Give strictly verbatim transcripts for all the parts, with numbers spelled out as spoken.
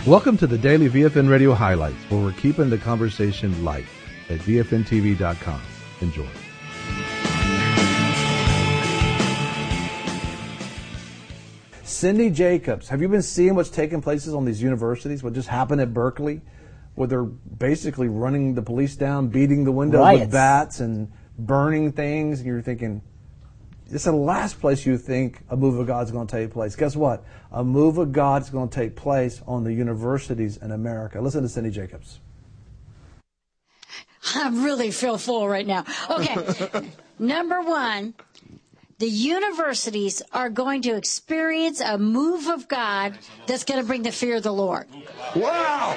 Welcome to the Daily V F N Radio Highlights, where we're keeping the conversation light at V F N T V dot com. Enjoy. Cindy Jacobs, have you been seeing what's taking place on these universities? What just happened at Berkeley, where they're basically running the police down, beating the windows Riots. with bats and burning things, and you're thinking, it's the last place you think a move of God's going to take place. Guess what? A move of God's going to take place on the universities in America. Listen to Cindy Jacobs. I really feel full right now. Okay, number one, the universities are going to experience a move of God that's going to bring the fear of the Lord. Wow!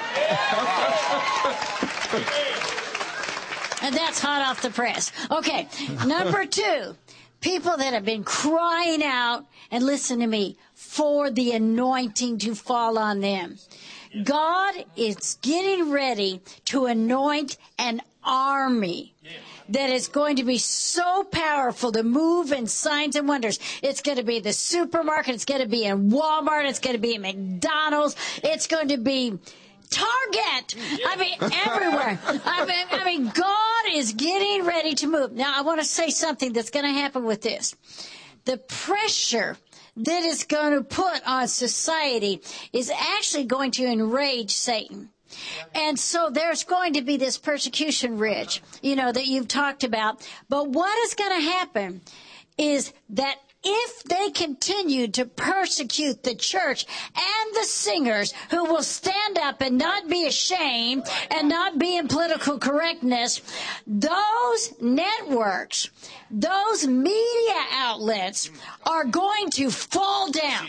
And that's hot off the press. Okay, number two, people that have been crying out, and listen to me, for the anointing to fall on them. God is getting ready to anoint an army that is going to be so powerful to move in signs and wonders. It's going to be the supermarket. It's going to be in Walmart. It's going to be in McDonald's. It's going to be Target. I mean, everywhere. I mean, I mean, God is getting ready to move. Now, I want to say something that's going to happen with this. The pressure that is going to put on society is actually going to enrage Satan. And so there's going to be this persecution ridge, you know, that you've talked about. But what is going to happen is that if they continue to persecute the church and the singers who will stand up and not be ashamed and not be in political correctness, those networks, those media outlets are going to fall down.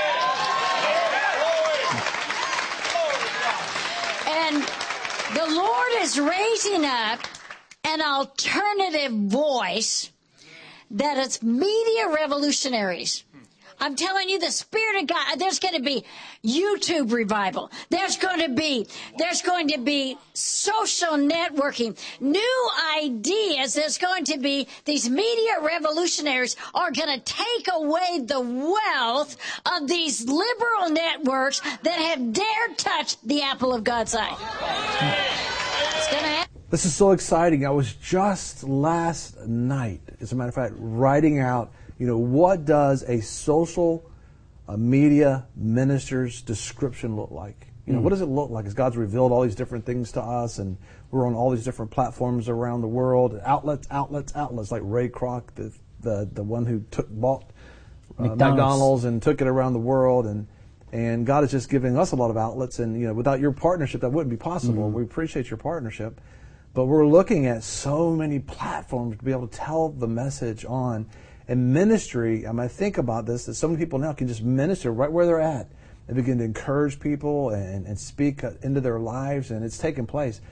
And the Lord is raising up an alternative voice that is media revolutionaries. I'm telling you, the Spirit of God, there's going to be YouTube revival. There's going to be, there's going to be social networking, new ideas. There's going to be, these media revolutionaries are going to take away the wealth of these liberal networks that have dared touch the apple of God's eye. It's going to happen. This is so exciting. I was just last night, as a matter of fact, writing out, you know, what does a social uh, media minister's description look like? You know, mm. what does it look like as God's revealed all these different things to us, and we're on all these different platforms around the world, outlets, outlets, outlets, like Ray Kroc, the the, the one who took bought uh, McDonald's. McDonald's and took it around the world, and and God is just giving us a lot of outlets, and you know, without your partnership, that wouldn't be possible. Mm. We appreciate your partnership. But we're looking at so many platforms to be able to tell the message on. And ministry, I mean, I think about this, that so many people now can just minister right where they're at and begin to encourage people and, and speak into their lives, and it's taking place.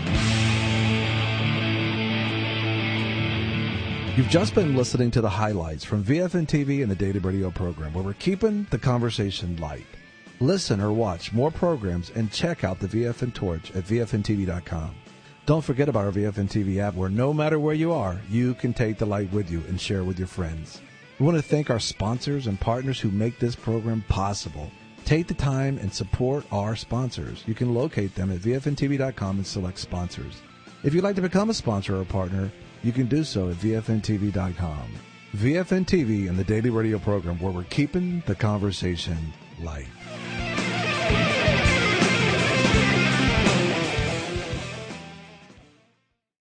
You've just been listening to the highlights from V F N T V and the Daily Radio program, where we're keeping the conversation light. Listen or watch more programs and check out the V F N Torch at V F N T V dot com. Don't forget about our V F N T V app, where no matter where you are, you can take the light with you and share with your friends. We want to thank our sponsors and partners who make this program possible. Take the time and support our sponsors. You can locate them at V F N T V dot com and select sponsors. If you'd like to become a sponsor or a partner, you can do so at V F N T V dot com. V F N T V and the Daily Radio program, where we're keeping the conversation light.